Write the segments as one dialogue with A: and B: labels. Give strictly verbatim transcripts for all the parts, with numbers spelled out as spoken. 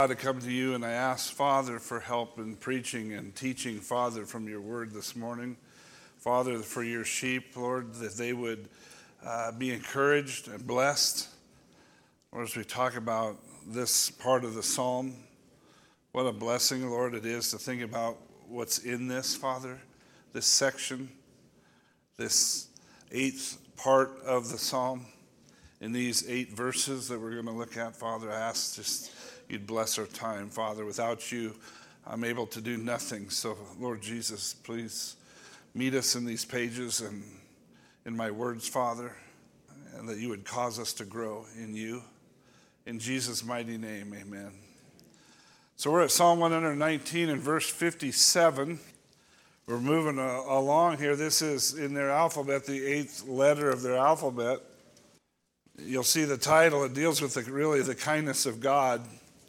A: To come to you, and I ask, Father, for help in preaching and teaching, Father, from your word this morning. Father, for your sheep, Lord, that they would uh, be encouraged and blessed. Lord, as we talk about this part of the psalm, what a blessing, Lord, it is to think about what's in this, Father, this section, this eighth part of the psalm. In these eight verses that we're going to look at, Father, I ask just you'd bless our time, Father. Without you, I'm able to do nothing. So, Lord Jesus, please meet us in these pages and in my words, Father, and that you would cause us to grow in you. In Jesus' mighty name, amen. So we're at Psalm one nineteen and verse fifty-seven. We're moving uh, along here. This is in their alphabet, the eighth letter of their alphabet. You'll see the title. It deals with the, really the kindness of God.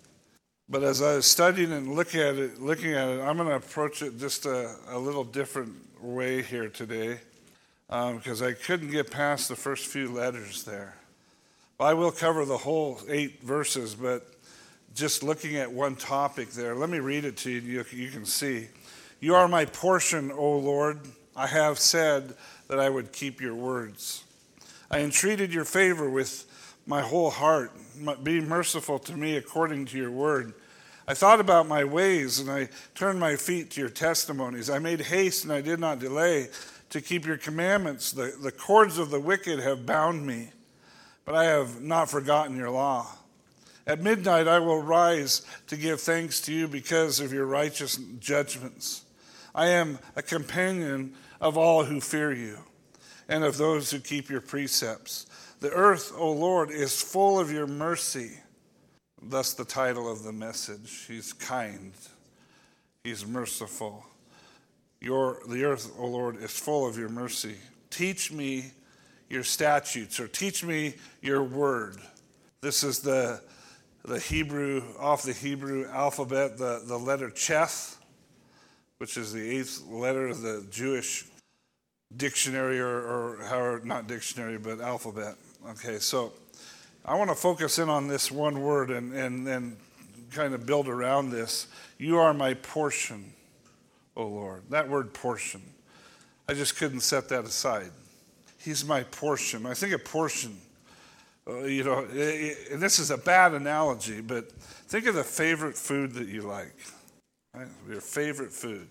A: But as I was studying and looking at it, looking at it, I'm going to approach it just a, a little different way here today, um, because I couldn't get past the first few letters there. Well, I will cover the whole eight verses, but just looking at one topic there, let me read it to you. You, you can see. You are my portion, O Lord. I have said that I would keep your words. I entreated your favor with my whole heart. Be merciful to me according to your word. I thought about my ways, and I turned my feet to your testimonies. I made haste, and I did not delay to keep your commandments. The, the cords of the wicked have bound me, but I have not forgotten your law. At midnight I will rise to give thanks to you because of your righteous judgments. I am a companion of all who fear you and of those who keep your precepts. The earth, O Lord, is full of your mercy. Thus the title of the message. He's kind. He's merciful. Your, the earth, O Lord, is full of your mercy. Teach me your statutes, or teach me your word. This is the, the Hebrew, off the Hebrew alphabet, the, the letter Cheth, which is the eighth letter of the Jewish dictionary, or, or how, not dictionary, but alphabet. Okay, so I want to focus in on this one word and, and, and kind of build around this. You are my portion, O Lord. That word portion, I just couldn't set that aside. He's my portion. I think a portion, uh, you know, and this is a bad analogy, but think of the favorite food that you like, right? Your favorite food.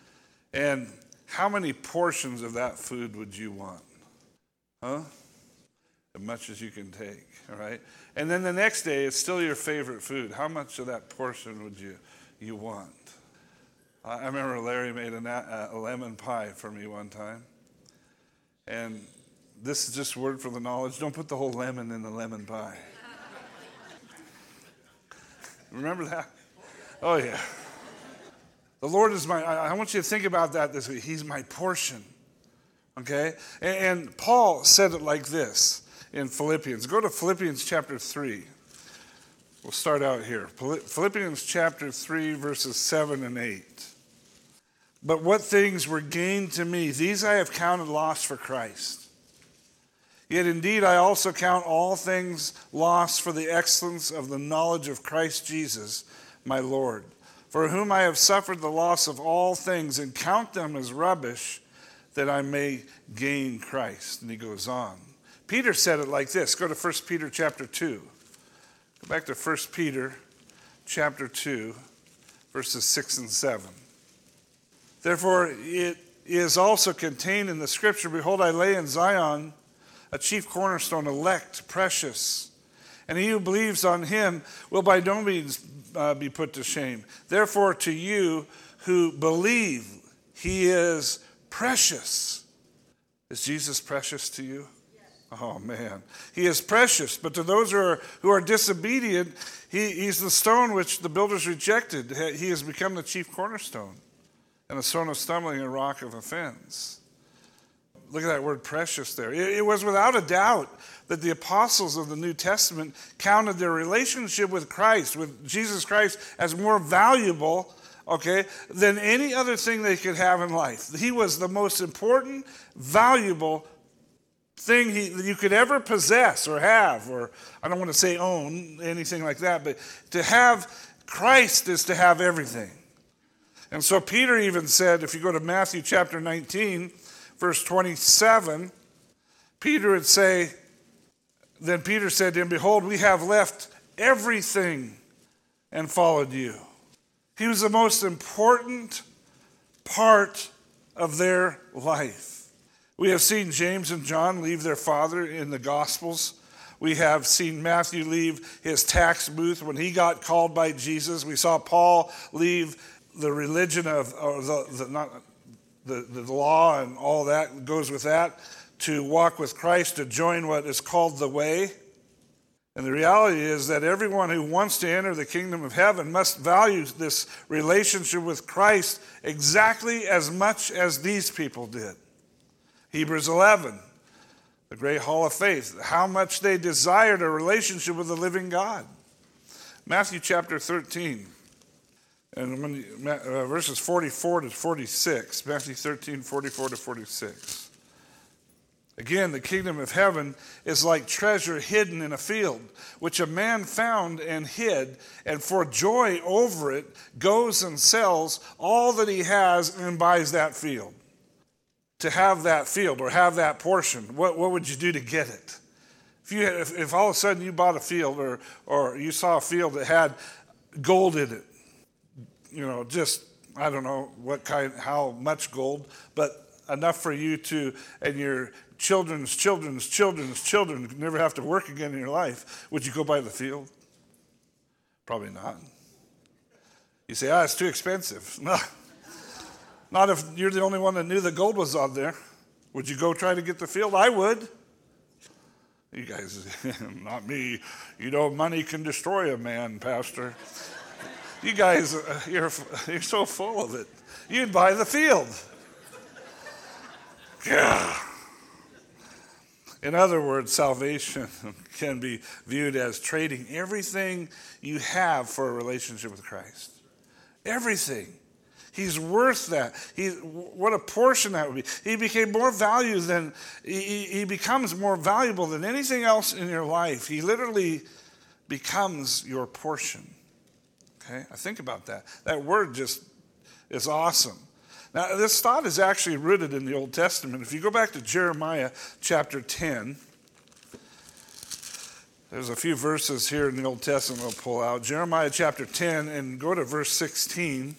A: And how many portions of that food would you want? Huh? As much as you can take, all right? And then the next day, it's still your favorite food. How much of that portion would you you want? I remember Larry made a, a lemon pie for me one time. And this is just word for the knowledge. Don't put the whole lemon in the lemon pie. Remember that? Oh, yeah. The Lord is my, I want you to think about that this week. He's my portion, okay? And, and Paul said it like this in Philippians. Go to Philippians chapter three. We'll start out here. Philippians chapter three, verses seven and eight. But what things were gained to me, these I have counted loss for Christ. Yet indeed I also count all things lost for the excellence of the knowledge of Christ Jesus, my Lord, for whom I have suffered the loss of all things, and count them as rubbish, that I may gain Christ. And he goes on. Peter said it like this. Go to First Peter chapter two. Go back to First Peter chapter two, verses six and seven. Therefore it is also contained in the scripture, behold, I lay in Zion a chief cornerstone, elect, precious, and he who believes on him will by no means uh, be put to shame. Therefore to you who believe, he is precious. Is Jesus precious to you? Oh, man. He is precious, but to those who are, who are disobedient, he, he's the stone which the builders rejected. He has become the chief cornerstone, and a stone of stumbling and a rock of offense. Look at that word precious there. It, it was without a doubt that the apostles of the New Testament counted their relationship with Christ, with Jesus Christ, as more valuable, okay, than any other thing they could have in life. He was the most important, valuable thing he, that you could ever possess or have, or I don't want to say own, anything like that, but to have Christ is to have everything. And so Peter even said, if you go to Matthew chapter nineteen, verse twenty-seven, Peter would say, then Peter said to him, behold, we have left everything and followed you. He was the most important part of their life. We have seen James and John leave their father in the Gospels. We have seen Matthew leave his tax booth when he got called by Jesus. We saw Paul leave the religion of, or the, the, not, the, the law and all that goes with that, to walk with Christ, to join what is called the way. And the reality is that everyone who wants to enter the kingdom of heaven must value this relationship with Christ exactly as much as these people did. Hebrews eleven, the great hall of faith, how much they desired a relationship with the living God. Matthew chapter thirteen, and when you, uh, verses forty-four to forty-six, Matthew thirteen, forty-four to forty-six. Again, the kingdom of heaven is like treasure hidden in a field, which a man found and hid, and for joy over it goes and sells all that he has and buys that field. To have that field or have that portion, what, what would you do to get it? If you if, if all of a sudden you bought a field or or you saw a field that had gold in it, you know, just, I don't know what kind, how much gold, but enough for you to, and your children's children's children's children never have to work again in your life, would you go buy the field? Probably not. You say, ah, it's too expensive. No. Not if you're the only one that knew the gold was on there. Would you go try to get the field? I would. You guys, not me. You know, money can destroy a man, Pastor. You guys, uh, you're, you're so full of it. You'd buy the field. Yeah. In other words, salvation can be viewed as trading everything you have for a relationship with Christ. Everything. He's worth that. He, what a portion that would be. He became more value than, he, he becomes more valuable than anything else in your life. He literally becomes your portion. Okay, I think about that. That word just is awesome. Now, this thought is actually rooted in the Old Testament. If you go back to Jeremiah chapter ten, there's a few verses here in the Old Testament we'll pull out. Jeremiah chapter ten, and go to verse sixteen.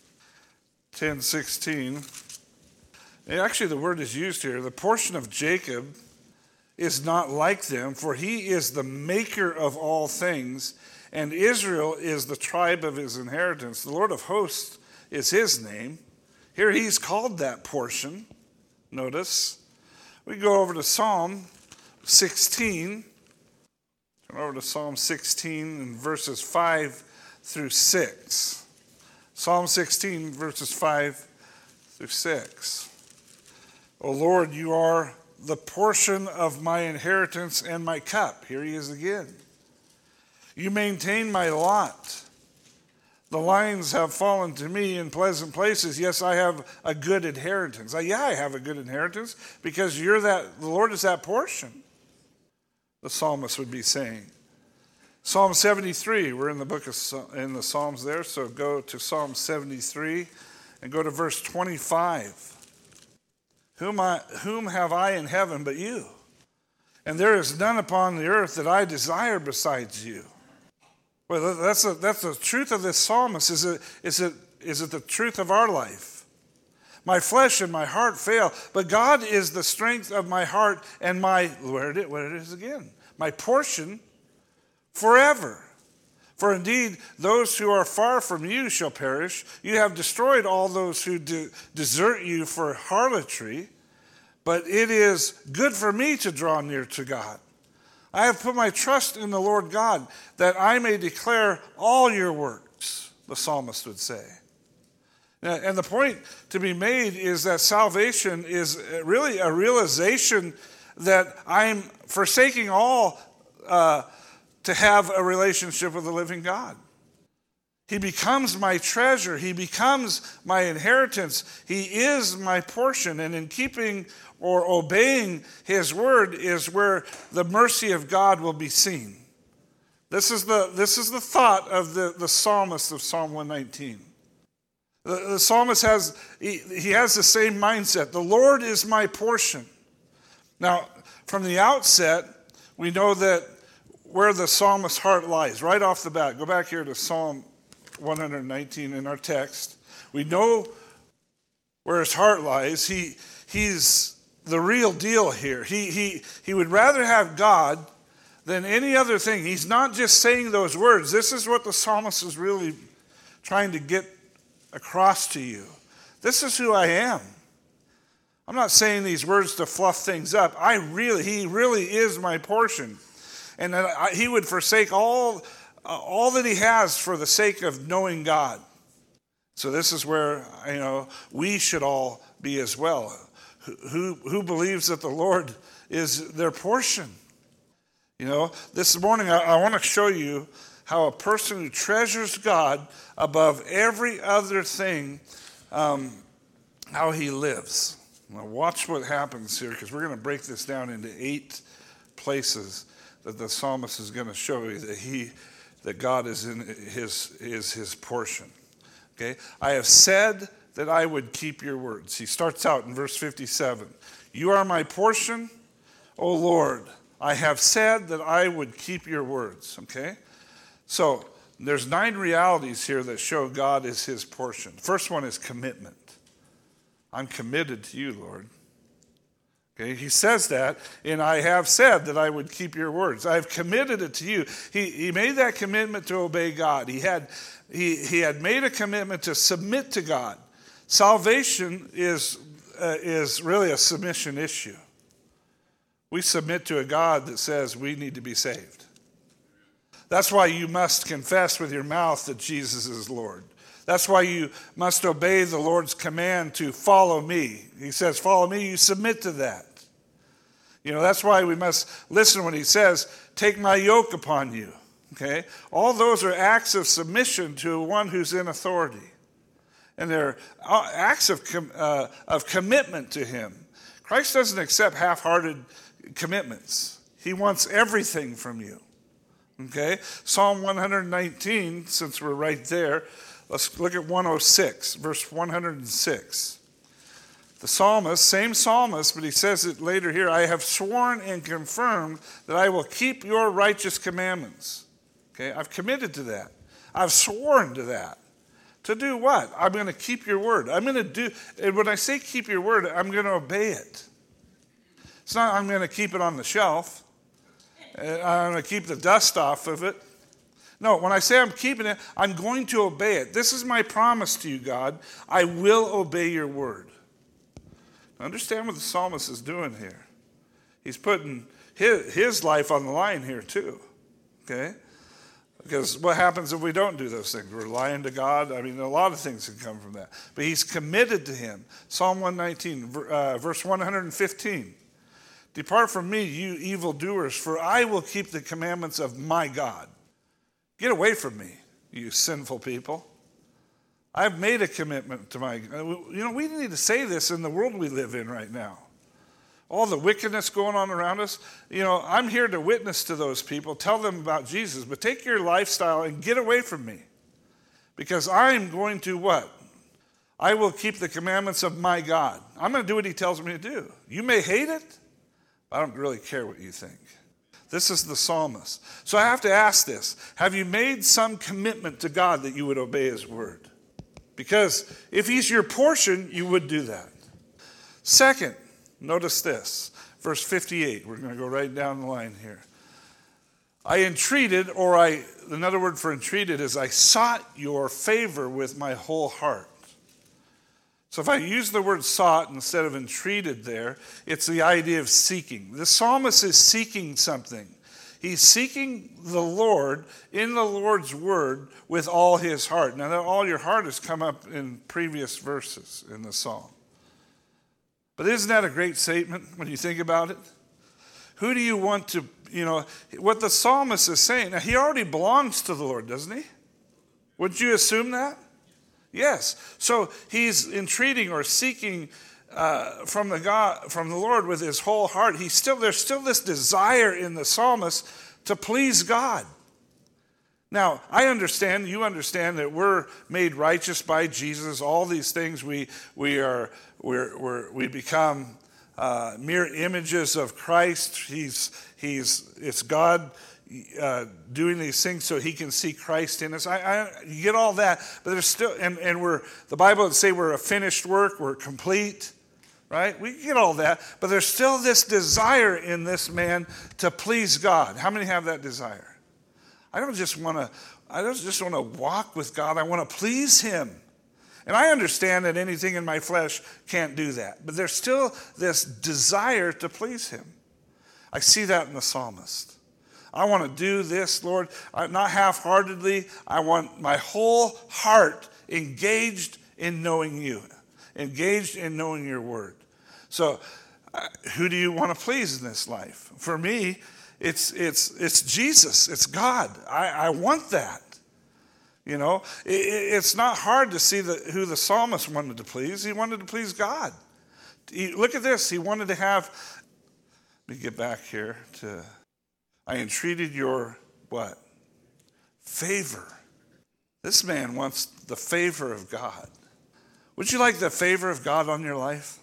A: ten sixteen. And actually, the word is used here. The portion of Jacob is not like them, for he is the maker of all things, and Israel is the tribe of his inheritance. The Lord of hosts is his name. Here he's called that portion. Notice. We go over to Psalm sixteen. Turn over to Psalm sixteen and verses five through six. Psalm sixteen, verses five through six. O Lord, you are the portion of my inheritance and my cup. Here he is again. You maintain my lot. The lines have fallen to me in pleasant places. Yes, I have a good inheritance. Uh, yeah, I have a good inheritance because you're that. The Lord is that portion. The psalmist would be saying. Psalm seventy-three. We're in the book of in the Psalms there, so go to Psalm seventy-three and go to verse twenty-five. Whom I whom have I in heaven but you? And there is none upon the earth that I desire besides you. Well, that's a, that's the truth of this psalmist. Is it, is it, is it the truth of our life? My flesh and my heart fail, but God is the strength of my heart and my, where it is, where it is again, my portion forever. For indeed, those who are far from you shall perish. You have destroyed all those who de- desert you for harlotry, but it is good for me to draw near to God. I have put my trust in the Lord God, that I may declare all your works, the psalmist would say. And the point to be made is that salvation is really a realization that I'm forsaking all uh, to have a relationship with the living God. He becomes my treasure. He becomes my inheritance. He is my portion. And in keeping or obeying his word is where the mercy of God will be seen. This is the, this is the thought of the, the psalmist of Psalm one nineteen. The, the psalmist has, he, he has the same mindset. The Lord is my portion. Now, from the outset, we know that where the psalmist's heart lies, right off the bat. Go back here to Psalm one nineteen in our text. We know where his heart lies. He, he's the real deal here. He, he, he would rather have God than any other thing. He's not just saying those words. This is what the psalmist is really trying to get across to you. This is who I am. I'm not saying these words to fluff things up. I really, he really is my portion. And that I, he would forsake all, uh, all that he has for the sake of knowing God. So this is where, you know, we should all be as well. Who, who, who believes that the Lord is their portion? You know, this morning I, I want to show you how a person who treasures God above every other thing, um, how he lives. Now watch what happens here, because we're going to break this down into eight places that the psalmist is going to show you that he, that God is in his, is his portion. Okay, I have said that I would keep your words. He starts out in verse fifty-seven. You are my portion, O Lord. I have said that I would keep your words. Okay, so there's nine realities here that show God is his portion. First one is commitment. I'm committed to you, Lord. Okay, he says that, and I have said that I would keep your words. I have committed it to you. He, he made that commitment to obey God. He had, he, he had made a commitment to submit to God. Salvation is, uh, is really a submission issue. We submit to a God that says we need to be saved. That's why you must confess with your mouth that Jesus is Lord. That's why you must obey the Lord's command to follow me. He says, follow me, you submit to that. You know, that's why we must listen when he says, take my yoke upon you. Okay? All those are acts of submission to one who's in authority. And they're acts of, com- uh, of commitment to him. Christ doesn't accept half-hearted commitments. He wants everything from you. Okay? Psalm one nineteen, since we're right there, let's look at one oh six, verse one oh six. The psalmist, same psalmist, but he says it later here, I have sworn and confirmed that I will keep your righteous commandments. Okay, I've committed to that. I've sworn to that. To do what? I'm going to keep your word. I'm going to do, and when I say keep your word, I'm going to obey it. It's not I'm going to keep it on the shelf. I'm going to keep the dust off of it. No, when I say I'm keeping it, I'm going to obey it. This is my promise to you, God. I will obey your word. Understand what the psalmist is doing here. He's putting his, his life on the line here too. Okay? Because what happens if we don't do those things? We're lying to God. I mean, a lot of things can come from that. But he's committed to him. Psalm one nineteen, uh, verse one fifteen. Depart from me, you evildoers, for I will keep the commandments of my God. Get away from me, you sinful people. I've made a commitment to my, you know, we need to say this in the world we live in right now. All the wickedness going on around us. You know, I'm here to witness to those people, tell them about Jesus, but take your lifestyle and get away from me. Because I'm going to what? I will keep the commandments of my God. I'm going to do what he tells me to do. You may hate it, but I don't really care what you think. This is the psalmist. So I have to ask this. Have you made some commitment to God that you would obey his word? Because if he's your portion, you would do that. Second, notice this. Verse fifty-eight. We're going to go right down the line here. I entreated, or I, another word for entreated is I sought your favor with my whole heart. So if I use the word sought instead of entreated there, it's the idea of seeking. The psalmist is seeking something. He's seeking the Lord in the Lord's word with all his heart. Now, all your heart has come up in previous verses in the psalm. But isn't that a great statement when you think about it? Who do you want to, you know, what the psalmist is saying, now he already belongs to the Lord, doesn't he? Would you assume that? Yes. So he's entreating or seeking uh, from the God, from the Lord with his whole heart. He's still there's still this desire in the psalmist to please God. Now, I understand, you understand that we're made righteous by Jesus. All these things we we are we're, we're we become uh, mere images of Christ. He's he's it's God uh, doing these things so He can see Christ in us. I, I you get all that, but there's still and and we're the Bible would say we're a finished work. We're complete. Right? We get all that, but there's still this desire in this man to please God. How many have that desire? I don't just want to I don't just want to walk with God. I want to please Him. And I understand that anything in my flesh can't do that, but there's still this desire to please Him. I see that in the psalmist. I want to do this, Lord, not half-heartedly. I want my whole heart engaged in knowing You, engaged in knowing Your word. So uh, who do you want to please in this life? For me, it's it's it's Jesus. It's God. I, I want that. You know, it, it's not hard to see the, who the psalmist wanted to please. He wanted to please God. He, look at this. He wanted to have, let me get back here to, I entreated your what? Favor. This man wants the favor of God. Would you like the favor of God on your life?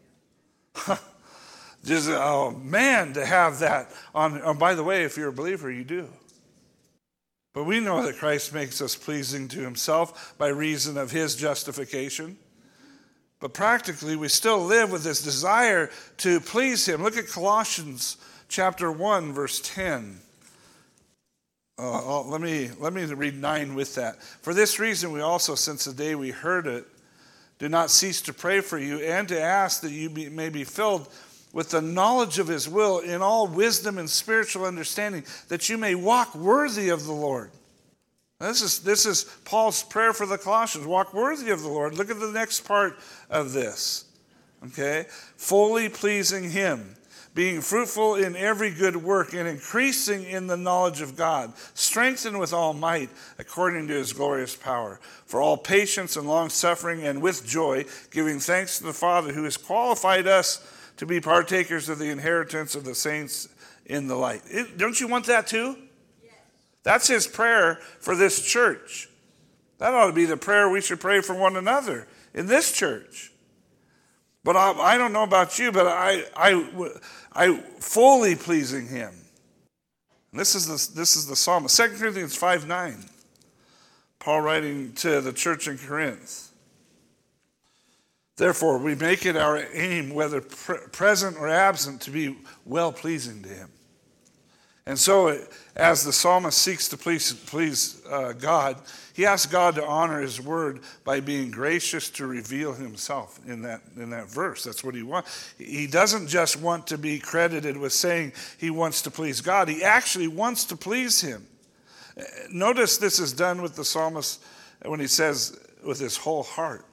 A: Just, oh man, to have that on. Oh, by the way, if you're a believer, you do. But we know that Christ makes us pleasing to Himself by reason of His justification. But practically, we still live with this desire to please Him. Look at Colossians chapter one, verse ten. Uh, let me let me read nine with that. For this reason, we also, since the day we heard it, do not cease to pray for you and to ask that you be, may be filled with the knowledge of His will in all wisdom and spiritual understanding, that you may walk worthy of the Lord. This is, this is Paul's prayer for the Colossians. Walk worthy of the Lord. Look at the next part of this. Okay? Fully pleasing Him, being fruitful in every good work and increasing in the knowledge of God, strengthened with all might according to His glorious power, for all patience and long-suffering, and with joy, giving thanks to the Father who has qualified us to be partakers of the inheritance of the saints in the light. It, don't you want that too? Yes. That's His prayer for this church. That ought to be the prayer we should pray for one another in this church. But I, I don't know about you, but I, I, I fully pleasing Him. And this is the this is the psalmist. Second Corinthians five nine. Paul writing to the church in Corinth. Therefore, we make it our aim, whether pre- present or absent, to be well-pleasing to Him. And so, as the psalmist seeks to please, please uh, God, he asks God to honor His word by being gracious to reveal Himself in that, in that verse. That's what he wants. He doesn't just want to be credited with saying he wants to please God. He actually wants to please Him. Notice this is done with the psalmist when he says, with his whole heart.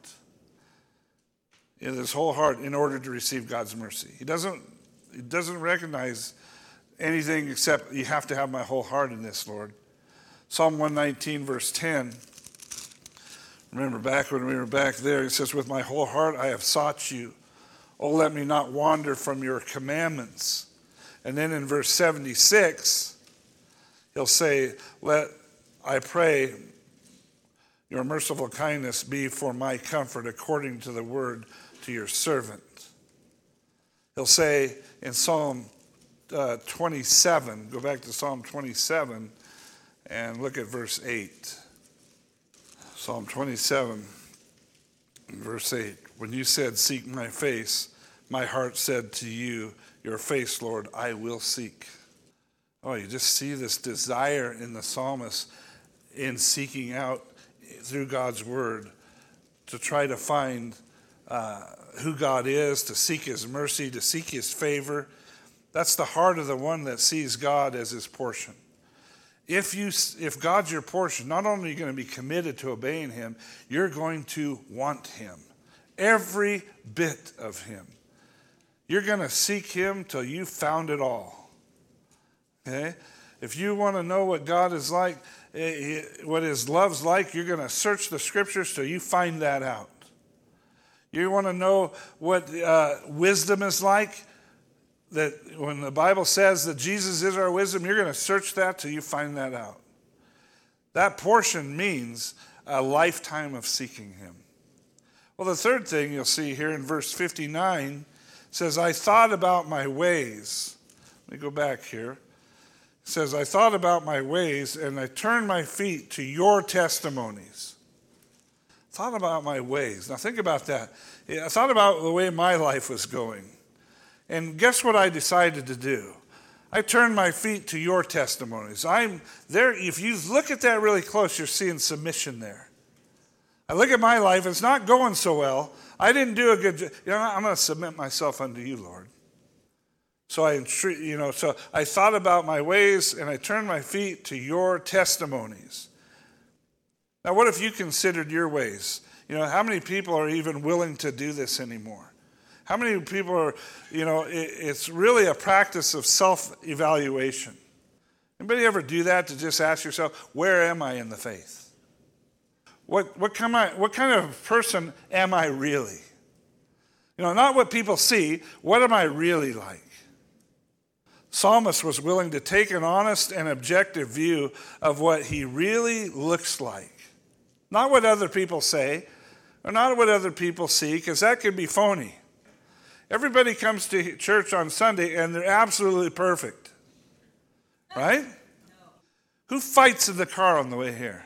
A: In his whole heart, in order to receive God's mercy. He doesn't, he doesn't recognize anything except you have to have my whole heart in this, Lord. Psalm one nineteen, verse ten. Remember back when we were back there, it says, with my whole heart I have sought you. Oh, let me not wander from your commandments. And then in verse seventy-six, he'll say, let, I pray, your merciful kindness be for my comfort according to the word to your servant. He'll say in Psalm uh, twenty-seven, go back to Psalm twenty-seven and look at verse eight. Psalm twenty-seven, verse eight. When you said, seek my face, my heart said to you, your face, Lord, I will seek. Oh, you just see this desire in the psalmist in seeking out through God's word to try to find uh, who God is, to seek His mercy, to seek His favor. That's the heart of the one that sees God as his portion. If you, if God's your portion, not only are you going to be committed to obeying Him, you're going to want Him. Every bit of Him. You're going to seek Him till you found it all. Okay? If you want to know what God is like, what His love's like, you're going to search the Scriptures till you find that out. You want to know what uh, wisdom is like? That when the Bible says that Jesus is our wisdom, you're going to search that till you find that out. That portion means a lifetime of seeking him. Well, the third thing you'll see here in verse fifty-nine says, I thought about my ways. Let me go back here. It says, I thought about my ways, and I turned my feet to your testimonies. Thought about my ways. Now think about that. I thought about the way my life was going. And guess what I decided to do? I turned my feet to your testimonies. I'm there. If you look at that really close, you're seeing submission there. I look at my life, it's not going so well. I didn't do a good job. You know, I'm going to submit myself unto you, Lord. So I, you know, so I thought about my ways, and I turned my feet to your testimonies. Now, what if you considered your ways? You know, how many people are even willing to do this anymore? How many people are, you know, it, it's really a practice of self-evaluation. Anybody ever do that, to just ask yourself, where am I in the faith? What, what, kind of, what kind of person am I really? You know, not what people see, what am I really like? Psalmist was willing to take an honest and objective view of what he really looks like. Not what other people say, or not what other people see, because that could be phony. Everybody comes to church on Sunday and they're absolutely perfect. Right? No. Who fights in the car on the way here?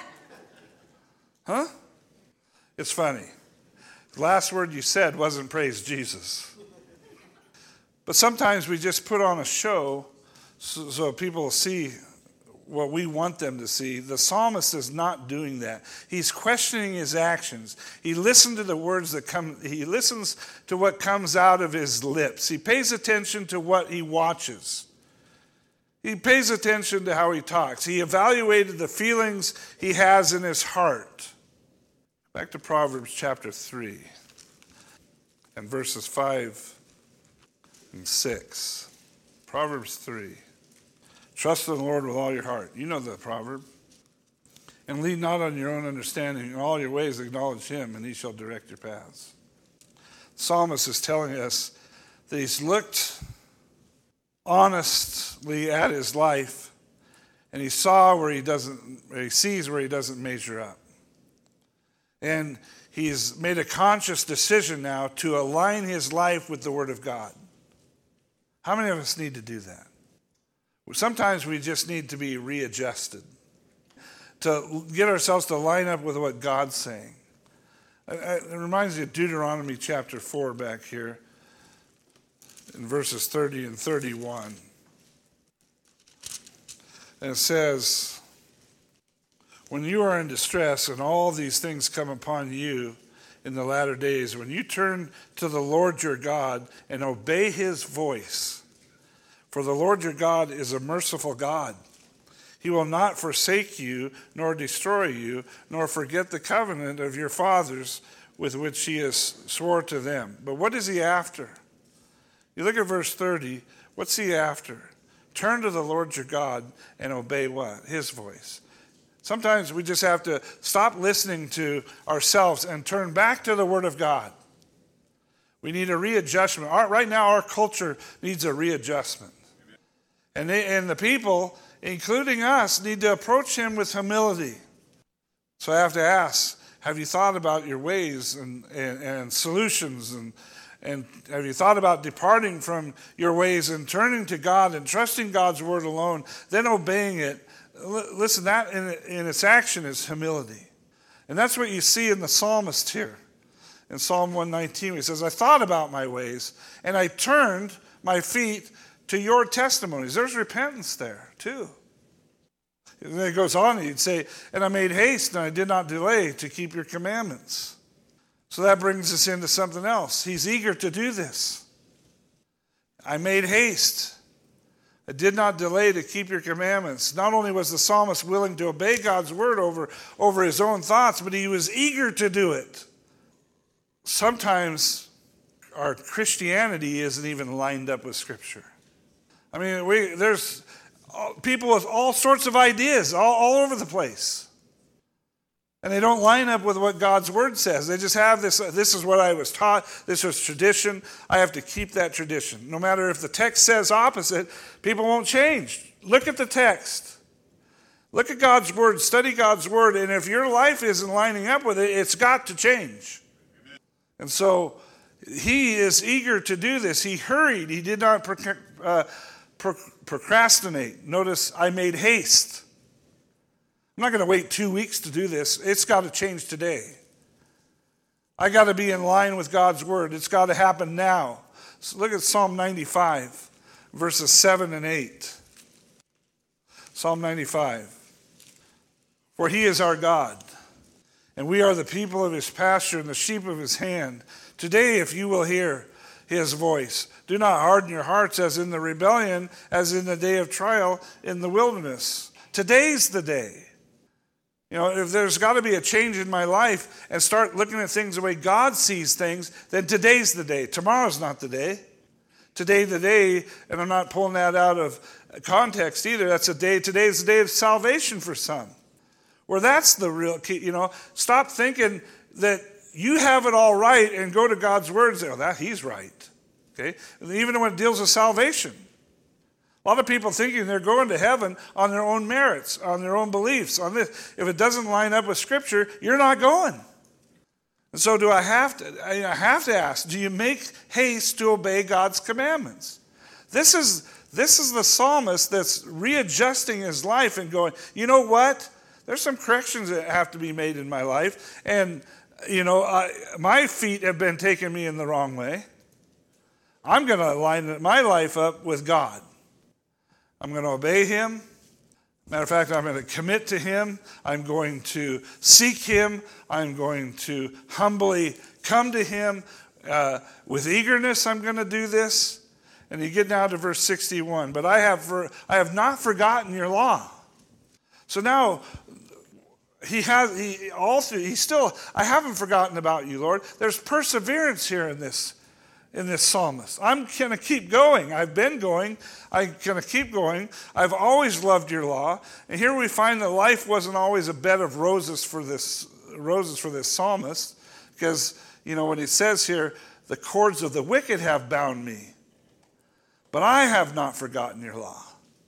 A: Huh? It's funny. The last word you said wasn't praise Jesus. But sometimes we just put on a show so, so people will see what we want them to see. The psalmist is not doing that. He's questioning his actions. He listens to the words that come, he listens to what comes out of his lips. He pays attention to what he watches. He pays attention to how he talks. He evaluated the feelings he has in his heart. Back to Proverbs chapter three and verses five and six. Proverbs three. Trust in the Lord with all your heart. You know the proverb. And lean not on your own understanding. In all your ways acknowledge him, and he shall direct your paths. The psalmist is telling us that he's looked honestly at his life, and he saw where he doesn't, or he sees where he doesn't measure up. And he's made a conscious decision now to align his life with the Word of God. How many of us need to do that? Sometimes we just need to be readjusted, to get ourselves to line up with what God's saying. It reminds me of Deuteronomy chapter four back here in verses thirty and thirty-one. And it says, when you are in distress and all these things come upon you in the latter days, when you turn to the Lord your God and obey his voice, for the Lord your God is a merciful God. He will not forsake you, nor destroy you, nor forget the covenant of your fathers with which he has swore to them. But what is he after? You look at verse thirty. What's he after? Turn to the Lord your God and obey what? His voice. Sometimes we just have to stop listening to ourselves and turn back to the Word of God. We need a readjustment. Our, right now, our culture needs a readjustment. And, they, and the people, including us, need to approach him with humility. So I have to ask, have you thought about your ways and, and, and solutions? And, and have you thought about departing from your ways and turning to God and trusting God's word alone, then obeying it? Listen, that in, in its action is humility. And that's what you see in the psalmist here. In Psalm one nineteen, he says, I thought about my ways, and I turned my feet to your testimonies. There's repentance there, too. And then it goes on, he'd say, and I made haste, and I did not delay to keep your commandments. So that brings us into something else. He's eager to do this. I made haste. I did not delay to keep your commandments. Not only was the psalmist willing to obey God's word over, over his own thoughts, but he was eager to do it. Sometimes our Christianity isn't even lined up with Scripture. I mean, we, there's people with all sorts of ideas all, all over the place. And they don't line up with what God's word says. They just have this, this is what I was taught, this was tradition, I have to keep that tradition. No matter if the text says opposite, people won't change. Look at the text. Look at God's word, study God's word, and if your life isn't lining up with it, it's got to change. Amen. And so he is eager to do this. He hurried. He did not proc- uh, pro- procrastinate. Notice, I made haste. I'm not going to wait two weeks to do this. It's got to change today. I got to be in line with God's word. It's got to happen now. So look at Psalm ninety-five, verses seven and eight. Psalm ninety-five. For he is our God, and we are the people of his pasture and the sheep of his hand. Today, if you will hear his voice, do not harden your hearts as in the rebellion, as in the day of trial in the wilderness. Today's the day. You know, if there's got to be a change in my life and start looking at things the way God sees things, then today's the day. Tomorrow's not the day. Today, the day, and I'm not pulling that out of context either. That's a day. Today's the day of salvation for some. Where that's the real key, you know. Stop thinking that you have it all right and go to God's word and say, oh, that he's right. Okay? And even when it deals with salvation. A lot of people thinking they're going to heaven on their own merits, on their own beliefs, on this. If it doesn't line up with Scripture, you're not going. And so do I have to, I have to ask, do you make haste to obey God's commandments? This is, this is the psalmist that's readjusting his life and going, you know what? There's some corrections that have to be made in my life. And, you know, I, my feet have been taking me in the wrong way. I'm going to line my life up with God. I'm going to obey him. Matter of fact, I'm going to commit to him. I'm going to seek him. I'm going to humbly come to him. Uh, with eagerness, I'm going to do this. And you get down to verse sixty-one. But I have, for, I have not forgotten your law. So now, he has, he also, he still, I haven't forgotten about you, Lord. There's perseverance here in this, in this psalmist. I'm going to keep going. I've been going. I'm going to keep going. I've always loved your law. And here we find that life wasn't always a bed of roses for this, roses for this psalmist. Because, you know, when he says here, the cords of the wicked have bound me, but I have not forgotten your law.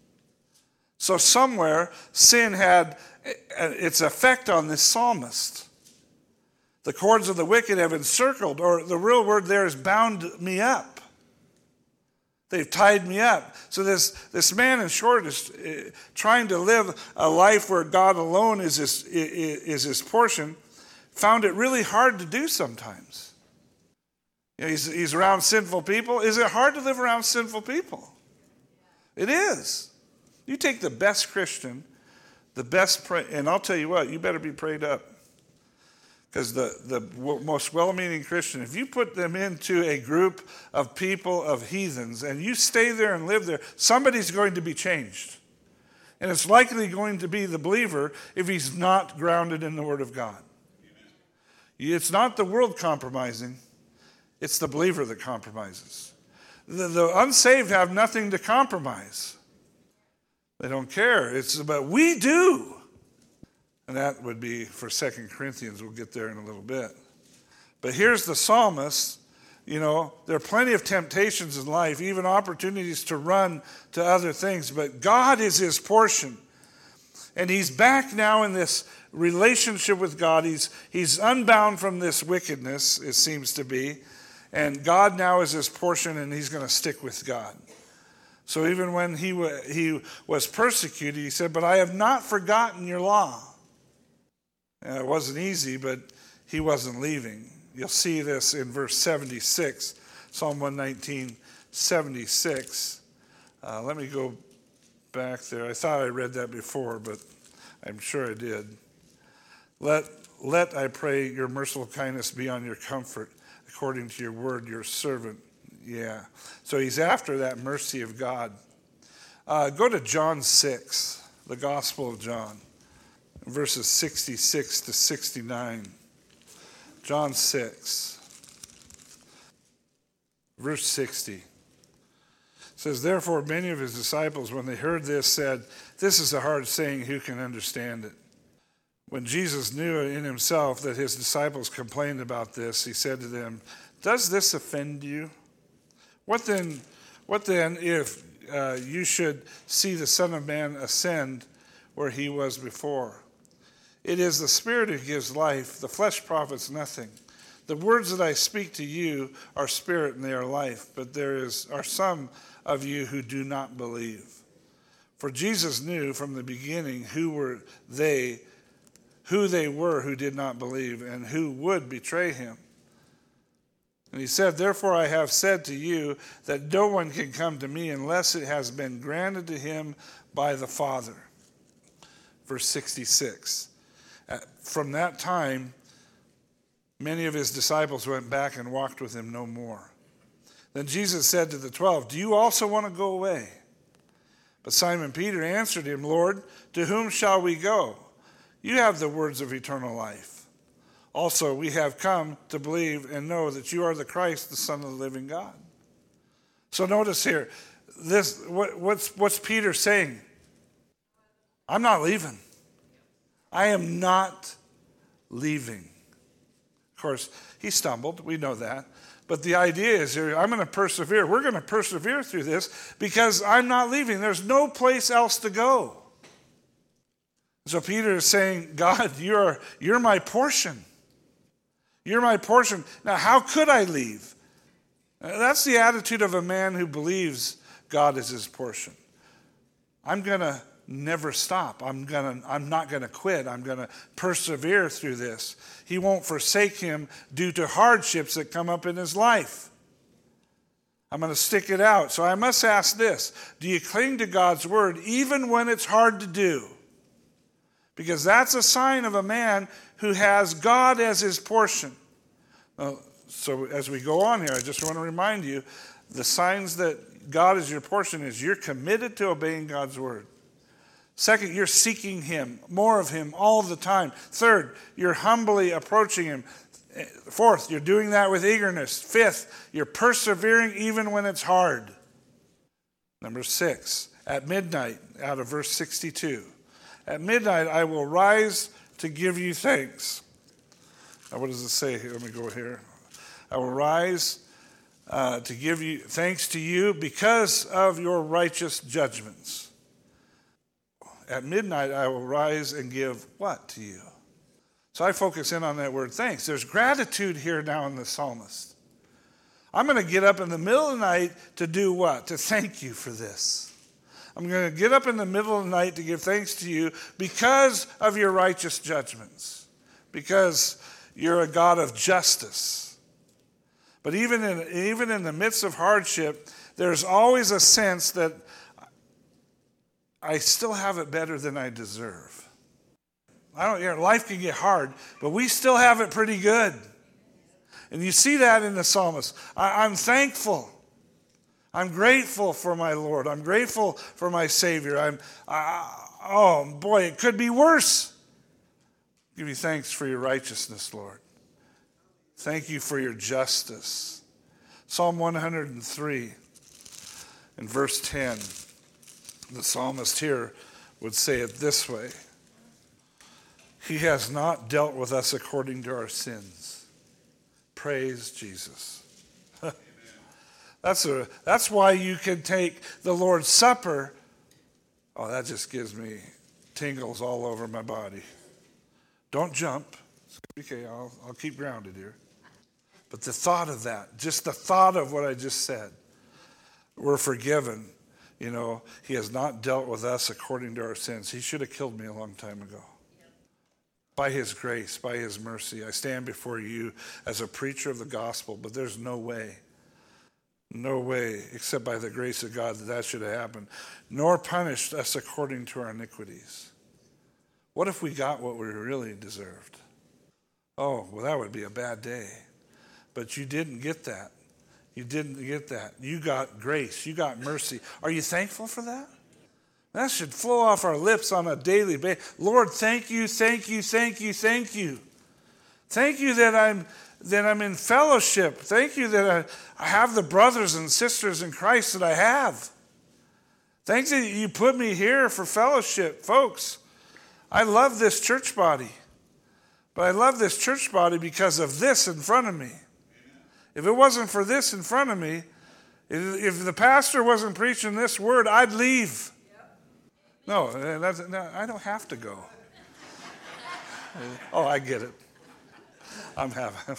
A: So somewhere, sin had its effect on this psalmist. The cords of the wicked have encircled, or the real word there is bound me up. They've tied me up. So this, this man, in short, is uh, trying to live a life where God alone is his, is his portion, found it really hard to do sometimes. You know, he's, he's around sinful people. Is it hard to live around sinful people? It is. You take the best Christian, the best, pray, and I'll tell you what, you better be prayed up. Because the, the most well-meaning Christian, if you put them into a group of people, of heathens, and you stay there and live there, somebody's going to be changed. And it's likely going to be the believer if he's not grounded in the Word of God. It's not the world compromising. It's the believer that compromises. The, the unsaved have nothing to compromise. They don't care. It's about, we do. And that would be for Second Corinthians. We'll get there in a little bit. But here's the psalmist. You know, there are plenty of temptations in life, even opportunities to run to other things. But God is his portion. And he's back now in this relationship with God. He's, he's unbound from this wickedness, it seems to be. And God now is his portion, and he's going to stick with God. So even when he, w- he was persecuted, he said, but I have not forgotten your law. And it wasn't easy, but he wasn't leaving. You'll see this in verse seventy-six, Psalm one nineteen, seventy-six. Uh, let me go back there. I thought I read that before, but I'm sure I did. Let, let I pray, your merciful kindness be on your comfort, according to your word, your servant. Yeah. So he's after that mercy of God. Uh, go to John six, the Gospel of John. Verses sixty-six to sixty-nine. John six, verse sixty. It says, therefore many of his disciples, when they heard this, said, this is a hard saying, who can understand it? When Jesus knew in himself that his disciples complained about this, he said to them, does this offend you? What then, what then if uh, you should see the Son of Man ascend where he was before. It is the Spirit who gives life. The flesh profits nothing. The words that I speak to you are spirit and they are life, but there is are some of you who do not believe. For Jesus knew from the beginning who were they, who they were who did not believe and who would betray him. And he said, therefore I have said to you that no one can come to me unless it has been granted to him by the Father. Verse sixty-six. From that time, many of his disciples went back and walked with him no more. Then Jesus said to the twelve, do you also want to go away? But Simon Peter answered him, Lord, to whom shall we go? You have the words of eternal life. Also, we have come to believe and know that you are the Christ, the Son of the living God. So notice here, this what, what's, what's Peter saying? I'm not leaving. I am not leaving. Of course, he stumbled. We know that. But the idea is here, I'm going to persevere. We're going to persevere through this because I'm not leaving. There's no place else to go. So Peter is saying, God, you're, you're my portion. You're my portion. Now, how could I leave? That's the attitude of a man who believes God is his portion. I'm going to never stop. I'm gonna, I'm not going to quit. I'm going to persevere through this. He won't forsake him due to hardships that come up in his life. I'm going to stick it out. So I must ask this. Do you cling to God's word even when it's hard to do? Because that's a sign of a man who has God as his portion. Uh, so as we go on here, I just want to remind you, the signs that God is your portion is you're committed to obeying God's word. Second, you're seeking him, more of him all the time. Third, you're humbly approaching him. Fourth, you're doing that with eagerness. Fifth, you're persevering even when it's hard. Number six, at midnight, out of verse sixty-two. At midnight, I will rise to give you thanks. Now, what does it say here? Let me go here. I will rise uh, to give you thanks to you because of your righteous judgments. At midnight, I will rise and give what to you? So I focus in on that word thanks. There's gratitude here now in the psalmist. I'm going to get up in the middle of the night to do what? To thank you for this. I'm going to get up in the middle of the night to give thanks to you because of your righteous judgments. Because you're a God of justice. But even in, even in the midst of hardship, there's always a sense that I still have it better than I deserve. I don't, you know, life can get hard, but we still have it pretty good. And you see that in the psalmist. I, I'm thankful. I'm grateful for my Lord. I'm grateful for my Savior. I'm, I, oh boy, it could be worse. Give you thanks for your righteousness, Lord. Thank you for your justice. Psalm one hundred three in verse ten. The psalmist here would say it this way. He has not dealt with us according to our sins. Praise Jesus. that's, a, that's why you can take the Lord's Supper. Oh, that just gives me tingles all over my body. Don't jump. Okay, I'll, I'll keep grounded here. But the thought of that, just the thought of what I just said, we're forgiven. You know, he has not dealt with us according to our sins. He should have killed me a long time ago. By his grace, by his mercy, I stand before you as a preacher of the gospel, but there's no way, no way, except by the grace of God that that should have happened, nor punished us according to our iniquities. What if we got what we really deserved? Oh, well, that would be a bad day. But you didn't get that. You didn't get that. You got grace. You got mercy. Are you thankful for that? That should flow off our lips on a daily basis. Lord, thank you, thank you, thank you, thank you. Thank you that I'm that I'm in fellowship. Thank you that I, I have the brothers and sisters in Christ that I have. Thanks that you put me here for fellowship. Folks, I love this church body. But I love this church body because of this in front of me. If it wasn't for this in front of me, if, if the pastor wasn't preaching this word, I'd leave. No, that's, no, I don't have to go. Oh, I get it. I'm having.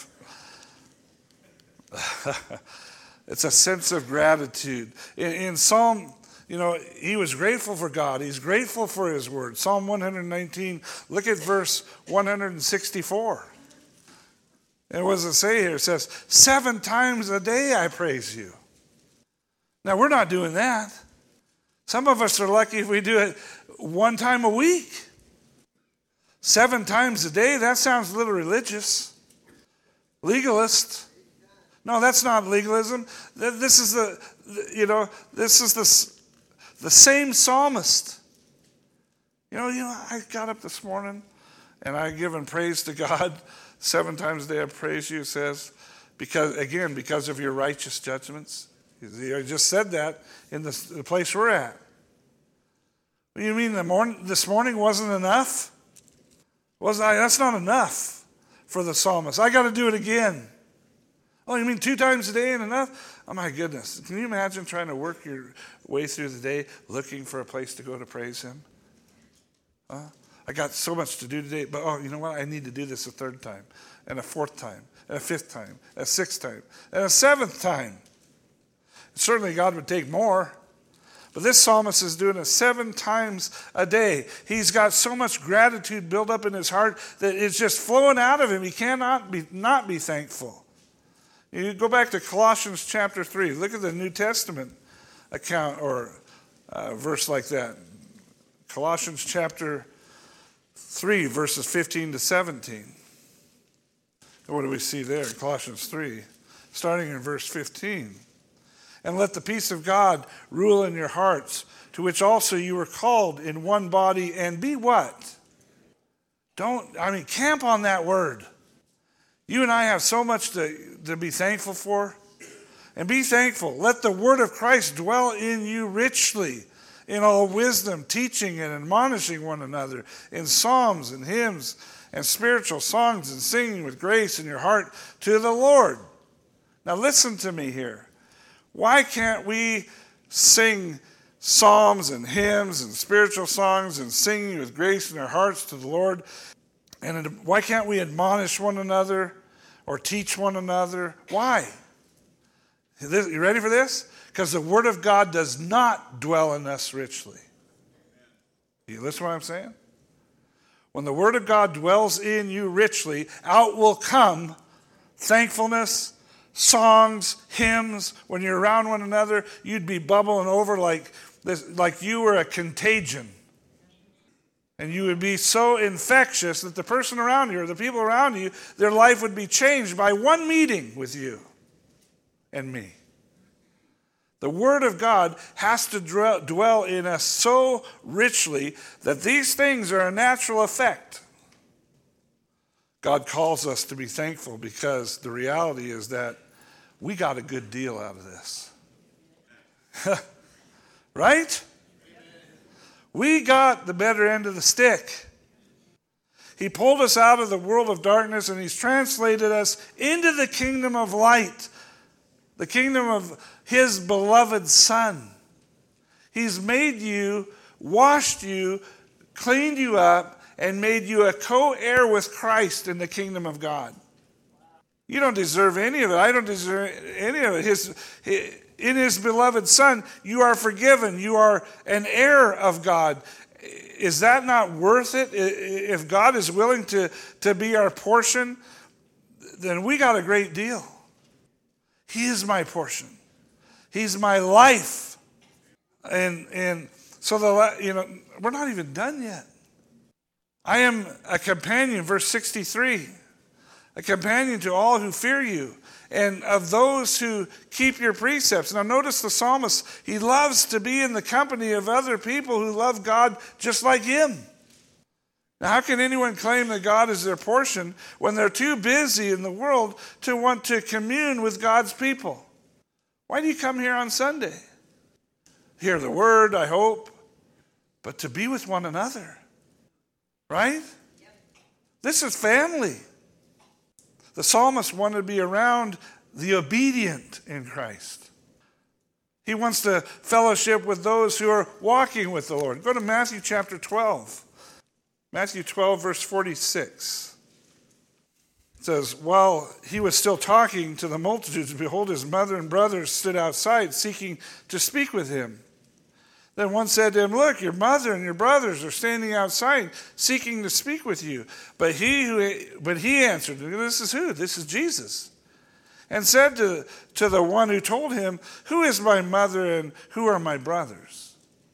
A: It's a sense of gratitude. In, in Psalm, you know, he was grateful for God. He's grateful for his word. Psalm one nineteen, look at verse one sixty-four. And what does it say here? It says, seven times a day I praise you. Now, we're not doing that. Some of us are lucky if we do it one time a week. Seven times a day, that sounds a little religious. Legalist. No, that's not legalism. This is the, you know, this is the, the same psalmist. You know, you know, I got up this morning and I given praise to God. Seven times a day I praise you, it says, because, again, because of your righteous judgments. I just said that in the, the place we're at. You mean the morning, this morning wasn't enough? Was I? That's not enough for the psalmist. I got to do it again. Oh, you mean two times a day ain't enough? Oh, my goodness. Can you imagine trying to work your way through the day looking for a place to go to praise him? Huh? I got so much to do today, but oh, you know what? I need to do this a third time, and a fourth time, and a fifth time, and a sixth time, and a seventh time. Certainly God would take more. But this psalmist is doing it seven times a day. He's got so much gratitude built up in his heart that it's just flowing out of him. He cannot be, not be thankful. You go back to Colossians chapter three. Look at the New Testament account or uh, verse like that. Colossians chapter three, verses fifteen to seventeen. What do we see there? Colossians three, starting in verse fifteen. And let the peace of God rule in your hearts, to which also you were called in one body, and be what? Don't, I mean, camp on that word. You and I have so much to, to be thankful for. And be thankful. Let the word of Christ dwell in you richly, in all wisdom, teaching and admonishing one another, in psalms and hymns and spiritual songs, and singing with grace in your heart to the Lord. Now listen to me here. Why can't we sing psalms and hymns and spiritual songs and singing with grace in our hearts to the Lord? And why can't we admonish one another or teach one another? Why? You ready for this? Because the word of God does not dwell in us richly. You listen to what I'm saying? When the word of God dwells in you richly, out will come thankfulness, songs, hymns. When you're around one another, you'd be bubbling over like this, like you were a contagion. And you would be so infectious that the person around you or the people around you, their life would be changed by one meeting with you and me. The Word of God has to dwell in us so richly that these things are a natural effect. God calls us to be thankful because the reality is that we got a good deal out of this. Right? We got the better end of the stick. He pulled us out of the world of darkness and he's translated us into the kingdom of light, the kingdom of his beloved Son. He's made you, washed you, cleaned you up, and made you a co-heir with Christ in the kingdom of God. You don't deserve any of it. I don't deserve any of it. His, in his beloved Son, you are forgiven. You are an heir of God. Is that not worth it? If God is willing to, to be our portion, then we got a great deal. He is my portion. He's my life. And, and so, the you know, we're not even done yet. I am a companion, verse sixty-three, a companion to all who fear you, and of those who keep your precepts. Now notice the psalmist, he loves to be in the company of other people who love God just like him. Now how can anyone claim that God is their portion when they're too busy in the world to want to commune with God's people? Why do you come here on Sunday? Hear the word, I hope, but to be with one another. Right? Yep. This is family. The psalmist wanted to be around the obedient in Christ. He wants to fellowship with those who are walking with the Lord. Go to Matthew chapter twelve. Matthew twelve, verse forty-six. It says, while he was still talking to the multitudes, behold, his mother and brothers stood outside, seeking to speak with him. Then one said to him, look, your mother and your brothers are standing outside, seeking to speak with you. But he who, but he answered, this is who? This is Jesus. And said to, to the one who told him, who is my mother and who are my brothers?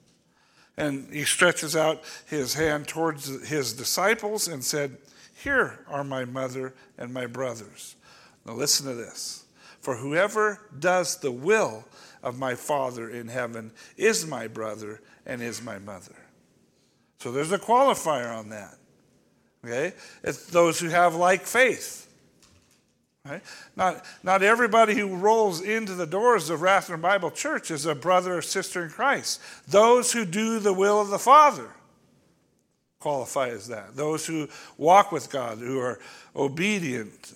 A: And he stretches out his hand towards his disciples and said, here are my mother and my brothers. Now listen to this. For whoever does the will of my Father in heaven is my brother and is my mother. So there's a qualifier on that. Okay? It's those who have like faith. Right? Not, not everybody who rolls into the doors of Rathrum Bible Church is a brother or sister in Christ. Those who do the will of the Father qualify as that. Those who walk with God, who are obedient,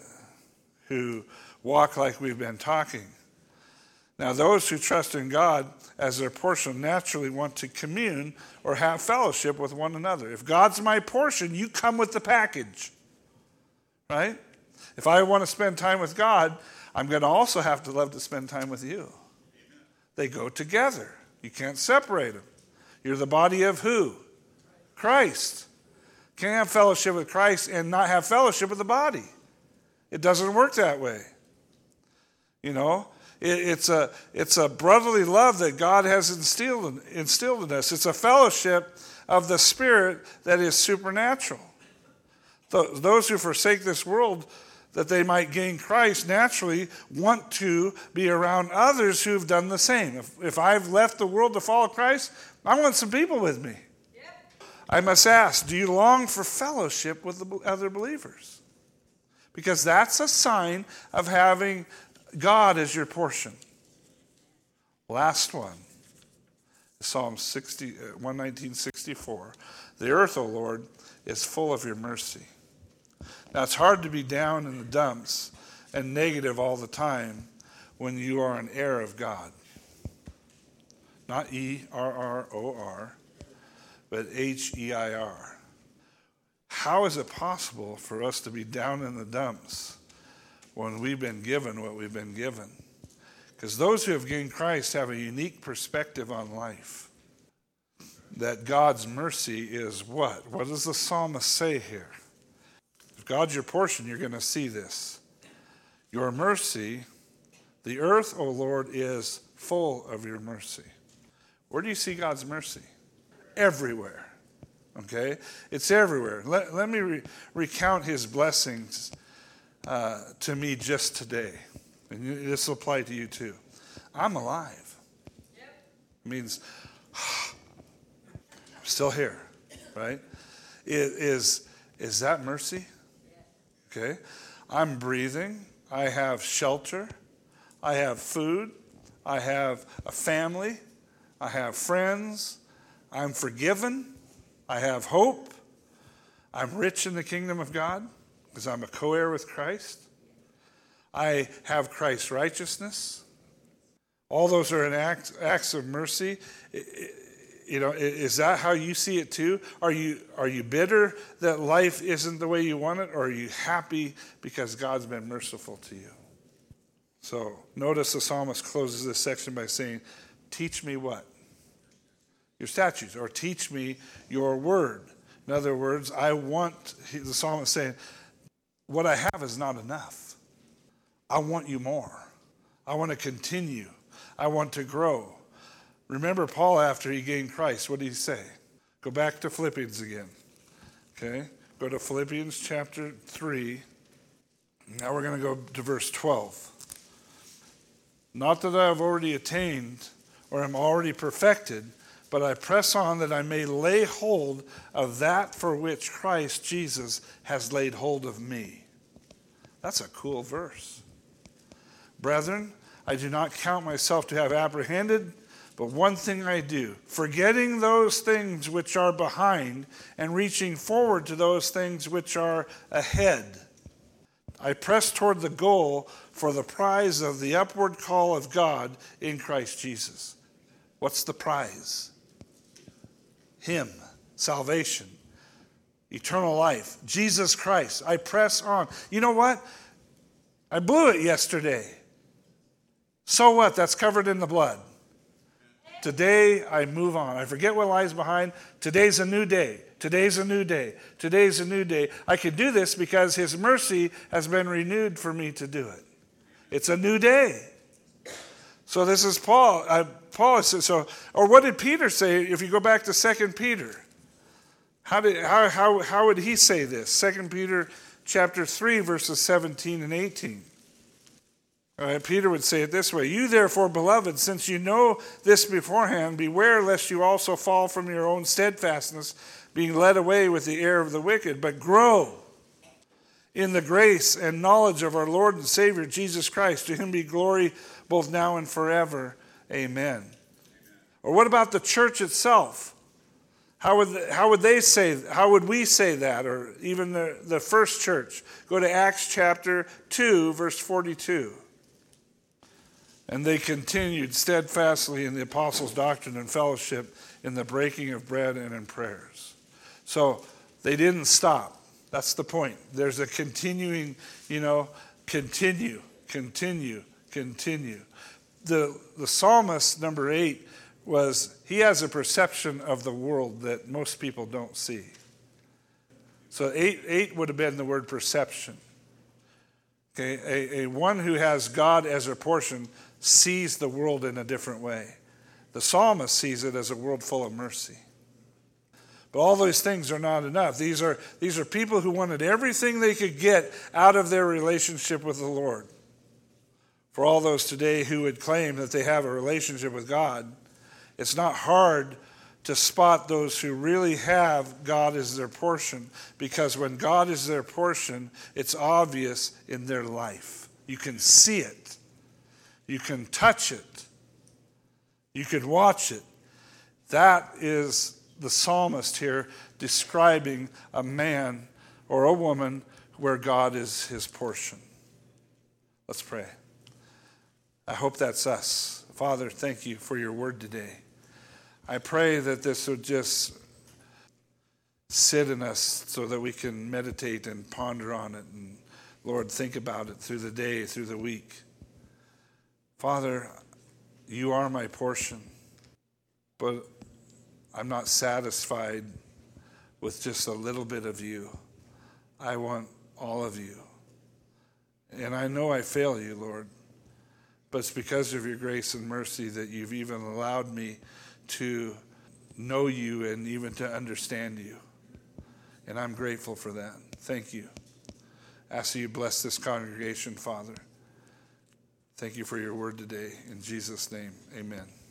A: who walk like we've been talking. Now, those who trust in God as their portion naturally want to commune or have fellowship with one another. If God's my portion, you come with the package, right? If I want to spend time with God, I'm going to also have to love to spend time with you. They go together. You can't separate them. You're the body of who? Christ. Can't have fellowship with Christ and not have fellowship with the body. It doesn't work that way. You know, it, it's a it's a brotherly love that God has instilled, instilled in us. It's a fellowship of the Spirit that is supernatural. Those who forsake this world that they might gain Christ naturally want to be around others who've done the same. If, if I've left the world to follow Christ, I want some people with me. I must ask, do you long for fellowship with the other believers? Because that's a sign of having God as your portion. Last one, Psalm sixty, one nineteen, sixty-four. The earth, O Lord, is full of your mercy. Now, it's hard to be down in the dumps and negative all the time when you are an heir of God. Not E R R O R, but H E I R. How is it possible for us to be down in the dumps when we've been given what we've been given? Because those who have gained Christ have a unique perspective on life. That God's mercy is what? What does the psalmist say here? If God's your portion, you're going to see this. Your mercy, the earth, O Lord, is full of your mercy. Where do you see God's mercy? Everywhere. Okay? It's everywhere. Let, let me re- recount his blessings uh, to me just today. And you, this will apply to you too. I'm alive. Yep. It means I'm still here, right? It is, is that mercy? Okay? I'm breathing. I have shelter. I have food. I have a family. I have friends. I'm forgiven. I have hope. I'm rich in the kingdom of God because I'm a co-heir with Christ. I have Christ's righteousness. All those are an act, acts of mercy. You know, is that how you see it too? Are you are you bitter that life isn't the way you want it, or are you happy because God's been merciful to you? So notice the psalmist closes this section by saying, teach me what? Your statutes, or teach me your word. In other words, I want, the psalmist saying, what I have is not enough. I want you more. I want to continue. I want to grow. Remember Paul after he gained Christ, what did he say? Go back to Philippians again. Okay? Go to Philippians chapter three. Now we're going to go to verse twelve. Not that I have already attained or am already perfected, but I press on that I may lay hold of that for which Christ Jesus has laid hold of me. That's a cool verse. Brethren, I do not count myself to have apprehended, but one thing I do, forgetting those things which are behind and reaching forward to those things which are ahead. I press toward the goal for the prize of the upward call of God in Christ Jesus. What's the prize? Him, salvation, eternal life, Jesus Christ. I press on. You know what? I blew it yesterday. So what? That's covered in the blood. Today I move on. I forget what lies behind. Today's a new day. Today's a new day. Today's a new day. I can do this because his mercy has been renewed for me to do it. It's a new day. So this is Paul. Uh, Paul says so. Or what did Peter say? If you go back to Second Peter, how did how how how would he say this? Second Peter chapter three, verses seventeen and eighteen. All right, Peter would say it this way: you therefore, beloved, since you know this beforehand, beware lest you also fall from your own steadfastness, being led away with the error of the wicked, but grow in the grace and knowledge of our Lord and Savior Jesus Christ. To him be glory both now and forever. Amen. Amen. Or what about the church itself? How would they, how would they say, how would we say that? Or even the, the first church. Go to Acts chapter two, verse forty-two. And they continued steadfastly in the apostles' doctrine and fellowship, in the breaking of bread and in prayers. So they didn't stop. That's the point. There's a continuing, you know, continue, continue, continue. The, the psalmist, number eight, was he has a perception of the world that most people don't see. So eight, eight would have been the word perception. Okay, a, a one who has God as a portion sees the world in a different way. The psalmist sees it as a world full of mercy. But all those things are not enough. These are, these are people who wanted everything they could get out of their relationship with the Lord. For all those today who would claim that they have a relationship with God, it's not hard to spot those who really have God as their portion, because when God is their portion, it's obvious in their life. You can see it. You can touch it. You can watch it. That is the psalmist here describing a man or a woman where God is his portion. Let's pray. I hope that's us. Father, thank you for your word today. I pray that this would just sit in us so that we can meditate and ponder on it. And Lord, think about it through the day, through the week. Father, you are my portion, but I'm not satisfied with just a little bit of you. I want all of you. And I know I fail you, Lord, but it's because of your grace and mercy that you've even allowed me to know you and even to understand you. And I'm grateful for that. Thank you. I ask that you bless this congregation, Father. Thank you for your word today. In Jesus' name, amen.